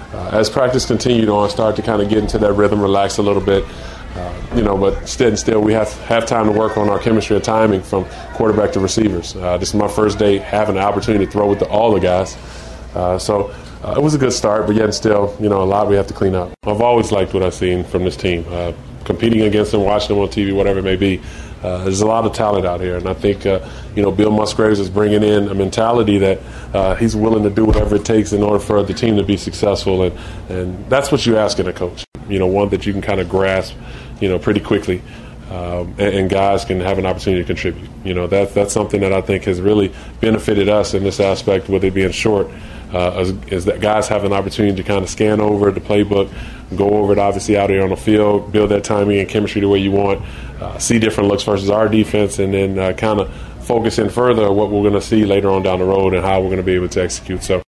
as practice continued on, start to kind of get into that rhythm, relax a little bit. But still we have time to work on our chemistry and timing from quarterback to receivers. This is my first day having the opportunity to throw with all the guys. So it was a good start, but yet still, a lot we have to clean up. I've always liked what I've seen from this team. Competing against them, watching them on TV, whatever it may be, there's a lot of talent out here. And I think, Bill Musgraves is bringing in a mentality that he's willing to do whatever it takes in order for the team to be successful. And that's what you ask in a coach, one that you can kind of grasp, pretty quickly. And guys can have an opportunity to contribute. That's something that I think has really benefited us in this aspect, with it being short, is that guys have an opportunity to kind of scan over the playbook, go over it obviously out here on the field, build that timing and chemistry the way you want, see different looks versus our defense, and then kind of focus in further on what we're going to see later on down the road and how we're going to be able to execute. So